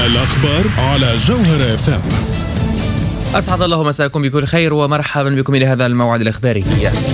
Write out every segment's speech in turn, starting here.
الأخبار على جوهر FM. أسعد الله مساءكم بكل خير ومرحبا بكم إلى هذا الموعد الإخباري.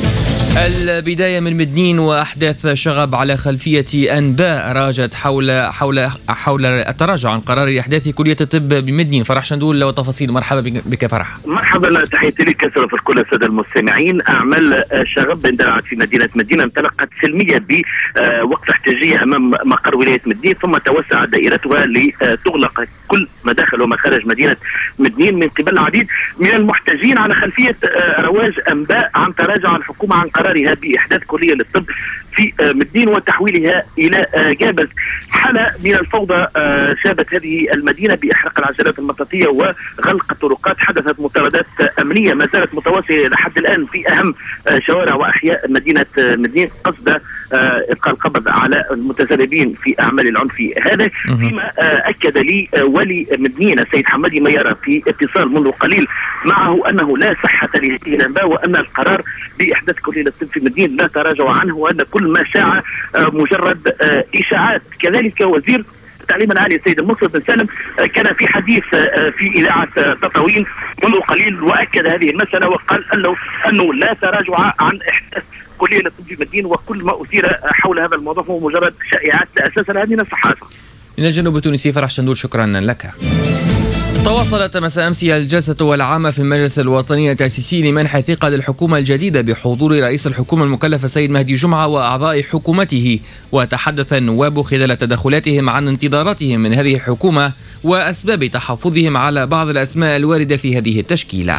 البداية من مدنين وأحداث شغب على خلفية أنباء راجت حول التراجع عن قرار إحداث كلية الطب بمدنين. فرح شندول وتفاصيل. مرحبا بك فرح. مرحبا، تحياتي لك كسر في الكل السادة المستمعين. أعمال شغب اندلعت في مدينة مدينة انطلقت سلمية بوقفة احتجاجية أمام مقر ولاية مدنين، ثم توسع دائرتها لتغلق كل مداخل ومخارج مدينة مدنين من قبل العديد من المحتجين على خلفية رواج أنباء عن تراجع الحكومة عن قرارها بإحداث كلية للطب في مدين وتحويلها إلى جابز. حالة من الفوضى شابت هذه المدينة بإحراق العجلات المطاطية وغلق الطرقات. حدثت مطاردات أمنية ما زالت متواصلة لحد الآن في أهم شوارع وأحياء مدينة مدين قصد إلقاء القبض على المتسببين في أعمال العنف هذا، فيما أكد لي ولي مدينة السيد حمادي ميارة في اتصال منذ قليل معه أنه لا صحة لهذه الأنباء، وأن القرار بإحداث كلية الطب في مدين لا تراجع عنه، وأن كل ما شاع مجرد إشاعات. كذلك وزير التعليم العالي السيد المصطفى بن سالم كان في حديث في إذاعة تطاوين منذ قليل وأكد هذه المسألة، وقال أنه لا تراجع عن إحداث كلية للطب في مدين، وكل ما أثير حول هذا الموضوع هو مجرد شائعات لا أساس لها من الصحافة. من الجنوب التونسي فرح شندول، شكرا لك. تواصلت مساء أمس الجلسة العامة في المجلس الوطني التأسيسي لمنح ثقة للحكومة الجديدة بحضور رئيس الحكومة المكلف السيد مهدي جمعة وأعضاء حكومته، وتحدث النواب خلال تدخلاتهم عن انتظاراتهم من هذه الحكومة وأسباب تحفظهم على بعض الأسماء الواردة في هذه التشكيلة.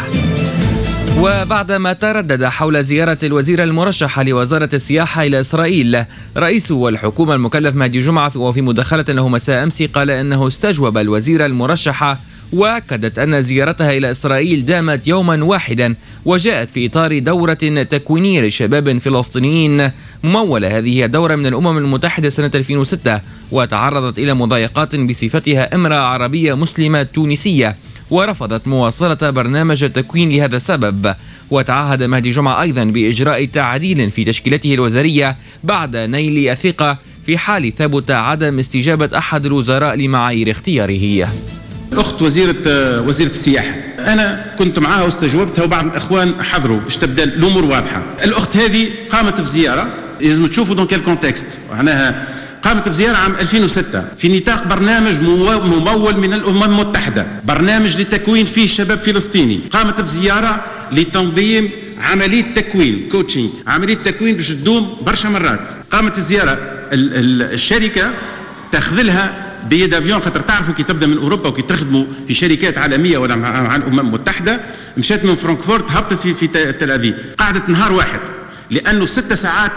وبعدما تردد حول زيارة الوزير المرشح لوزارة السياحة إلى إسرائيل، رئيس الحكومة المكلف مهدي جمعة وفي مداخلة له مساء أمس قال أنه استجوب الوزير المرشح، وأكدت أن زيارتها إلى إسرائيل دامت يوما واحدا وجاءت في إطار دورة تكوينية لشباب فلسطينيين ممولة هذه الدورة من الأمم المتحدة سنة 2006، وتعرضت إلى مضايقات بصفتها امرأة عربية مسلمة تونسية، ورفضت مواصلة برنامج التكوين لهذا السبب. وتعهد مهدي جمعة أيضا بإجراء تعديل في تشكيلته الوزارية بعد نيل الثقة في حال ثبت عدم استجابة أحد الوزراء لمعايير اختياره. الأخت وزيرة السياحة أنا كنت معها واستجوبتها، وبعض الأخوان حضروا باش تبدأ الأمور واضحة. الأخت هذه قامت بزيارة، لازم تشوفوا دون كيل كونتكست، معناها قامت بزيارة عام 2006 في نطاق برنامج ممول من الأمم المتحدة، برنامج لتكوين فيه شباب فلسطيني. قامت بزيارة لتنظيم عملية تكوين كوتشينج، عملية تكوين باش تدوم برشا مرات. قامت الزيارة الشركة تاخذلها بيد افيون، خاطر تعرفوا كي تبدا من اوروبا وكي تخدموا في شركات عالميه ولا مع الامم المتحده، مشات من فرانكفورت هبطت في تل ابيب، قعدت نهار واحد لانه 6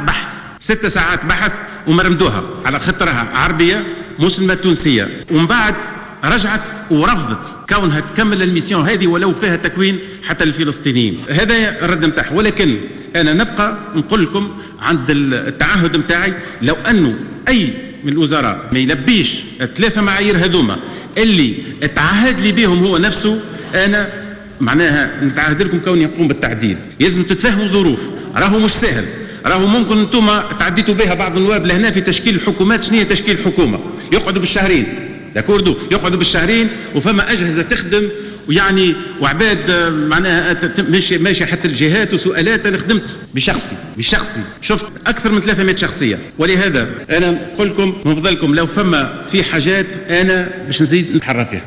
ساعات بحث ومرمدوها على خطرها عربيه مسلمه تونسيه، ومن بعد رجعت ورفضت كونها تكمل الميسيون هذه ولو فيها تكوين حتى للفلسطينيين. هذا الرد نتاعها. ولكن انا نبقى نقول لكم عند التعهد نتاعي، لو انه اي من الوزراء ما يلبيش 3 معايير هذوما اللي تعهد لي بهم هو نفسه، انا معناها نتعهد لكم كوني يقوم بالتعديل. لازم تتفهموا ظروف، راهو مش سهل، راهو ممكن انتم تعديتوا بها بعض النواب لهنا في تشكيل الحكومات. شنو هي تشكيل الحكومه؟ يقعدوا بالشهرين، داكوردو، يقعدوا بالشهرين وفما اجهزه تخدم ويعني وعباد معناها ماشي حتى الجهات وسؤالات. انا خدمت بشخصي شفت اكثر من 300 شخصيه، ولهذا انا نقول لكم من فضلكم لو فما في حاجات انا باش نزيد نتحرى فيها.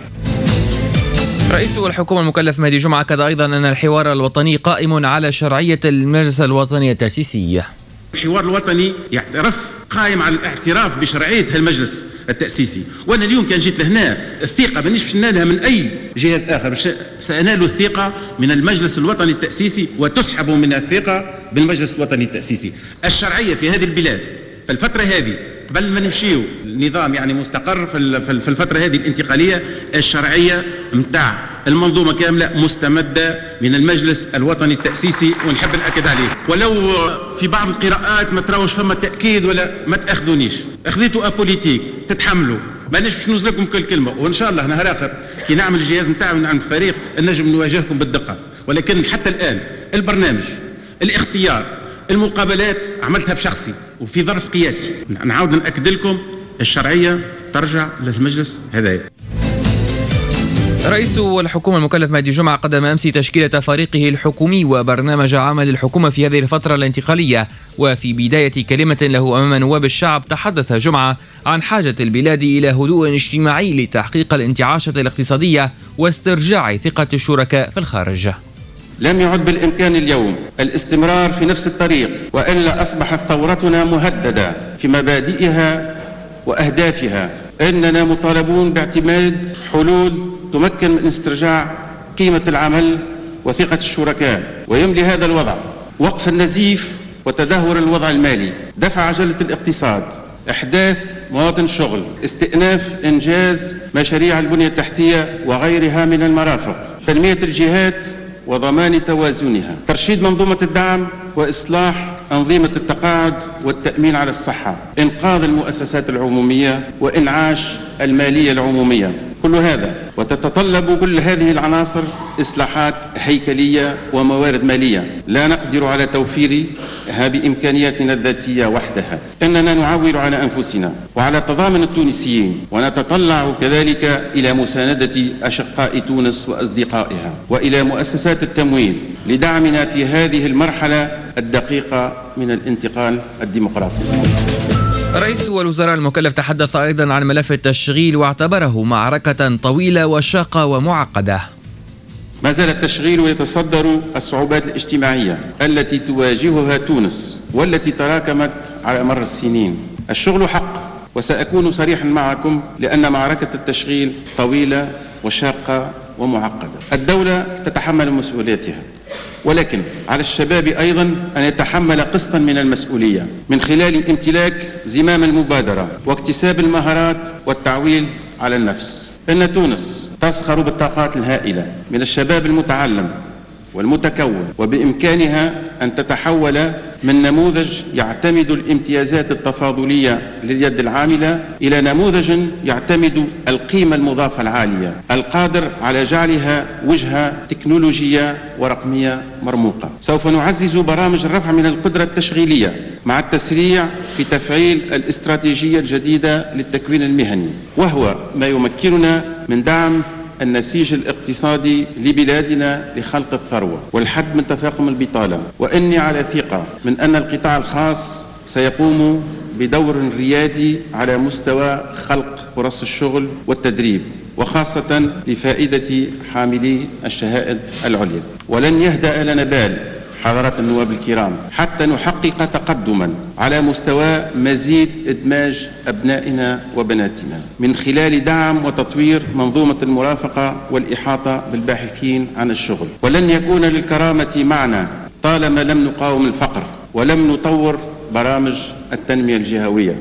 رئيس الحكومة المكلف مهدي جمعة أكد أيضا أن الحوار الوطني قائم على شرعية المجلس الوطني التأسيسي. الحوار الوطني قائم على الاعتراف بشرعية المجلس التأسيسي، وأنا اليوم كان جيت لهنا الثقة مانيش باش ننالها من أي جهاز آخر، سأنال الثقة من المجلس الوطني التأسيسي وتسحب من الثقة بالمجلس الوطني التأسيسي. الشرعية في هذه البلاد في الفترة هذه قبل ما نمشيو النظام يعني مستقر في الفترة هذه الانتقالية، الشرعية متاع المنظومة كاملة مستمدة من المجلس الوطني التأسيسي، ونحب نأكد عليه. ولو في بعض القراءات ما تراوش فما تأكيد ولا ما تأخذونيش، أخذيتوا أبوليتيك تتحملوا، مانيش باش نوصل لكم كل كلمة، وإن شاء الله نهار آخر كي نعمل الجهاز نتاعي ونعمل فريق نجم نواجهكم بالدقة. ولكن حتى الآن البرنامج، الاختيار، المقابلات عملتها بشخصي وفي ظرف قياسي. نعاود نأكد لكم الشرعية ترجع للمجلس هذايا. رئيس الحكومة المكلف مهدي جمعة قدم أمس تشكيلة فريقه الحكومي وبرنامج عمل الحكومة في هذه الفترة الانتقالية. وفي بداية كلمة له أمام نواب الشعب تحدث جمعة عن حاجة البلاد إلى هدوء اجتماعي لتحقيق الانتعاشة الاقتصادية واسترجاع ثقة الشركاء في الخارج. لم يعد بالإمكان اليوم الاستمرار في نفس الطريق، وإلا أصبحت ثورتنا مهددة في مبادئها وأهدافها. إننا مطالبون باعتماد حلول تمكن من استرجاع قيمة العمل وثقة الشركاء، ويملي هذا الوضع وقف النزيف وتدهور الوضع المالي، دفع عجلة الاقتصاد، إحداث مواطن شغل، استئناف إنجاز مشاريع البنية التحتية وغيرها من المرافق، تنمية الجهات وضمان توازنها، ترشيد منظومة الدعم وإصلاح أنظمة التقاعد والتأمين على الصحة، إنقاذ المؤسسات العمومية وإنعاش المالية العمومية. كل هذا وتتطلب كل هذه العناصر إصلاحات هيكلية وموارد مالية لا نقدر على توفيرها بإمكانياتنا الذاتية وحدها. إننا نعول على أنفسنا وعلى تضامن التونسيين، ونتطلع كذلك إلى مساندة أشقاء تونس وأصدقائها وإلى مؤسسات التمويل لدعمنا في هذه المرحلة الدقيقة من الانتقال الديمقراطي. رئيس الوزراء المكلف تحدث أيضا عن ملف التشغيل واعتبره معركة طويلة وشاقة ومعقدة. ما زال التشغيل يتصدر الصعوبات الاجتماعية التي تواجهها تونس والتي تراكمت على مر السنين. الشغل حق، وسأكون صريحا معكم لأن معركة التشغيل طويلة وشاقة ومعقدة. الدولة تتحمل مسؤوليتها، ولكن على الشباب أيضا أن يتحمل قسطا من المسؤولية من خلال امتلاك زمام المبادرة واكتساب المهارات والتعويل على النفس. إن تونس تزخر بالطاقات الهائلة من الشباب المتعلم والمتكون، وبإمكانها أن تتحول من نموذج يعتمد الامتيازات التفاضلية لليد العاملة إلى نموذج يعتمد القيمة المضافة العالية القادر على جعلها وجهة تكنولوجية ورقمية مرموقة. سوف نعزز برامج الرفع من القدرة التشغيلية مع التسريع في تفعيل الاستراتيجية الجديدة للتكوين المهني، وهو ما يمكننا من دعم النسيج الاقتصادي لبلادنا لخلق الثروة والحد من تفاقم البطالة. وإني على ثقة من أن القطاع الخاص سيقوم بدور ريادي على مستوى خلق فرص الشغل والتدريب، وخاصة لفائدة حاملي الشهائد العليا. ولن يهدأ لنا بال حضرات النواب الكرام حتى نحقق تقدما على مستوى مزيد إدماج أبنائنا وبناتنا من خلال دعم وتطوير منظومة المرافقة والإحاطة بالباحثين عن الشغل. ولن يكون للكرامة معنى طالما لم نقاوم الفقر ولم نطور برامج التنمية الجهوية.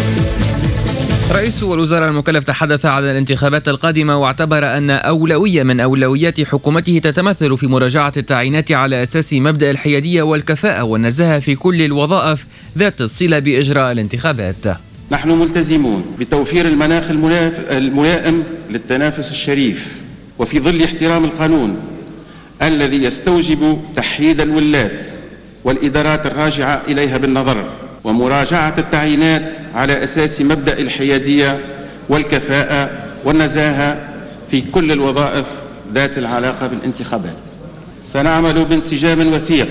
رئيس الوزراء المكلف تحدث عن الانتخابات القادمة واعتبر أن أولوية من أولويات حكومته تتمثل في مراجعة التعيينات على أساس مبدأ الحيادية والكفاءة والنزاهة في كل الوظائف ذات الصلة بإجراء الانتخابات. نحن ملتزمون بتوفير المناخ الملائم للتنافس الشريف، وفي ظل احترام القانون الذي يستوجب تحييد الولاة والإدارات الراجعة إليها بالنظر، ومراجعة التعيينات على أساس مبدأ الحيادية والكفاءة والنزاهة في كل الوظائف ذات العلاقة بالانتخابات. سنعمل بانسجام وثيق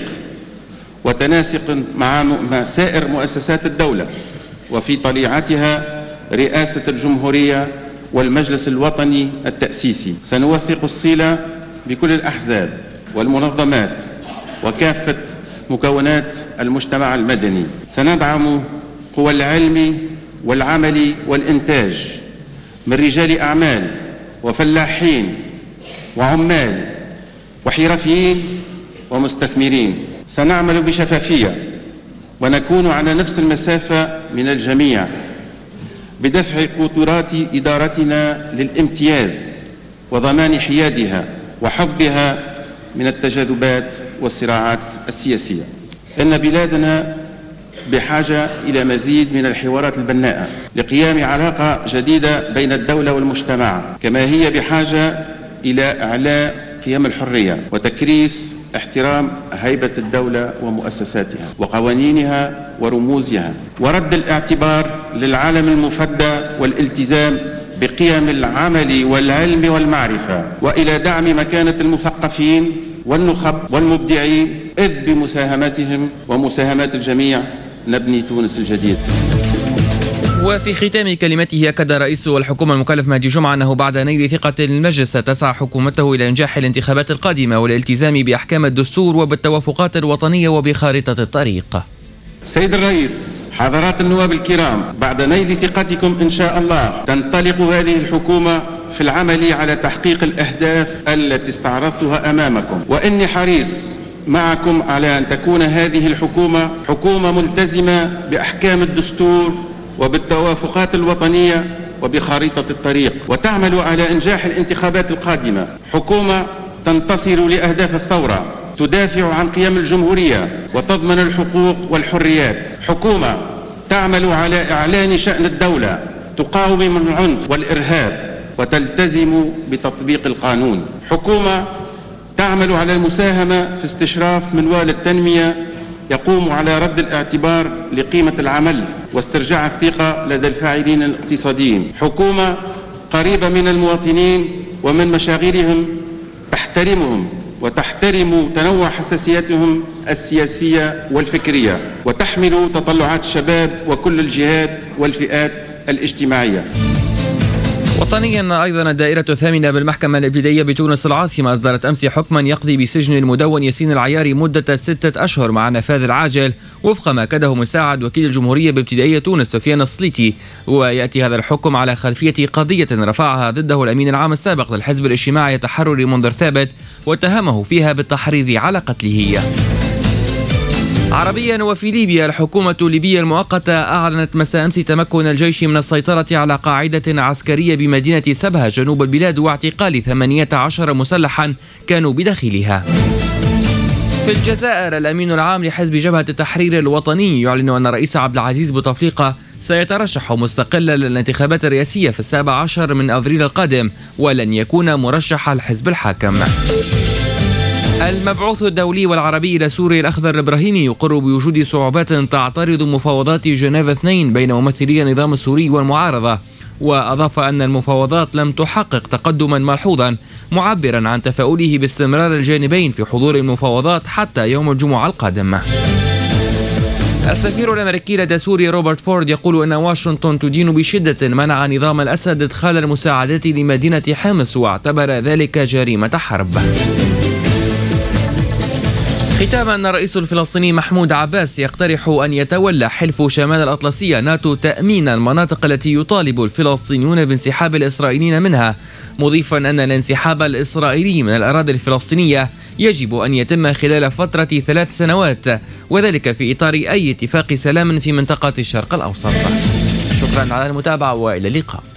وتناسق مع سائر مؤسسات الدولة وفي طليعتها رئاسة الجمهورية والمجلس الوطني التأسيسي. سنوثق الصلة بكل الأحزاب والمنظمات وكافة مكونات المجتمع المدني. سندعم قوى العلم والعمل والإنتاج من رجال أعمال وفلاحين وعمال وحرفيين ومستثمرين. سنعمل بشفافية ونكون على نفس المسافة من الجميع بدفع قطورات إدارتنا للامتياز وضمان حيادها وحفظها من التجاذبات والصراعات السياسية. إن بلادنا بحاجة إلى مزيد من الحوارات البناءة لقيام علاقة جديدة بين الدولة والمجتمع، كما هي بحاجة إلى إعلاء قيم الحرية وتكريس احترام هيبة الدولة ومؤسساتها وقوانينها ورموزها، ورد الاعتبار للعالم المفدى والالتزام بقيم العمل والعلم والمعرفة، وإلى دعم مكانة المثقفين والنخب والمبدعين، إذ بمساهمتهم ومساهمات الجميع نبني تونس الجديد. وفي ختام كلمته أكد رئيس الحكومة المكلف مهدي جمعة أنه بعد نيل ثقة المجلس تسعى حكومته إلى إنجاح الانتخابات القادمة والالتزام بأحكام الدستور وبالتوافقات الوطنية وبخارطة الطريق. سيد الرئيس، حضرات النواب الكرام، بعد نيل ثقتكم إن شاء الله تنطلق هذه الحكومة في العمل على تحقيق الأهداف التي استعرضتها أمامكم، وإني حريص معكم على أن تكون هذه الحكومة حكومة ملتزمة بأحكام الدستور وبالتوافقات الوطنية وبخارطة الطريق، وتعمل على إنجاح الانتخابات القادمة، حكومة تنتصر لأهداف الثورة، تدافع عن قيم الجمهورية وتضمن الحقوق والحريات، حكومة تعمل على إعلان شأن الدولة، تقاوم من العنف والإرهاب وتلتزم بتطبيق القانون، حكومة تعمل على المساهمة في استشراف منوال التنمية يقوم على رد الاعتبار لقيمة العمل واسترجاع الثقة لدى الفاعلين الاقتصاديين، حكومة قريبة من المواطنين ومن مشاغلهم، تحترمهم وتحترم تنوع حساسياتهم السياسية والفكرية، وتحمل تطلعات الشباب وكل الجهات والفئات الاجتماعية. وطنيا أيضا الدائرة الثامنة بالمحكمة الابتدائية بتونس العاصمة أصدرت أمس حكما يقضي بسجن المدون ياسين العياري مدة 6 أشهر مع النفاذ العاجل وفق ما أكده مساعد وكيل الجمهورية بابتدائية تونس سفيان الصليتي. ويأتي هذا الحكم على خلفية قضية رفعها ضده الأمين العام السابق للحزب الاجتماعي التحرري منذر ثابت واتهمه فيها بالتحريض على قتله. عربيا وفي ليبيا، الحكومة الليبية المؤقتة أعلنت مساء أمس تمكن الجيش من السيطرة على قاعدة عسكرية بمدينة سبها جنوب البلاد واعتقال 18 مسلحا كانوا بداخلها. في الجزائر، الأمين العام لحزب جبهة التحرير الوطني يعلن أن الرئيس عبد العزيز بوتفليقة سيترشح مستقلا للانتخابات الرئاسية في 17 من أبريل القادم ولن يكون مرشح الحزب الحاكم. المبعوث الدولي والعربي إلى سوريا الأخضر الإبراهيمي يقر بوجود صعوبات تعترض مفاوضات جنيف 2 بين ممثلي النظام السوري والمعارضة، وأضاف أن المفاوضات لم تحقق تقدما ملحوظا، معبرا عن تفاؤله باستمرار الجانبين في حضور المفاوضات حتى يوم الجمعة القادم. السفير الأمريكي لدى سوريا روبرت فورد يقول أن واشنطن تدين بشدة منع نظام الأسد إدخال المساعدات لمدينة حمص واعتبر ذلك جريمة حرب. ختاما، الرئيس الفلسطيني محمود عباس يقترح أن يتولى حلف شمال الأطلسية ناتو تأمين المناطق التي يطالب الفلسطينيون بانسحاب الإسرائيليين منها، مضيفا أن الانسحاب الإسرائيلي من الأراضي الفلسطينية يجب أن يتم خلال فترة 3 سنوات، وذلك في إطار أي اتفاق سلام في منطقة الشرق الأوسط. شكرا على المتابعة وإلى اللقاء.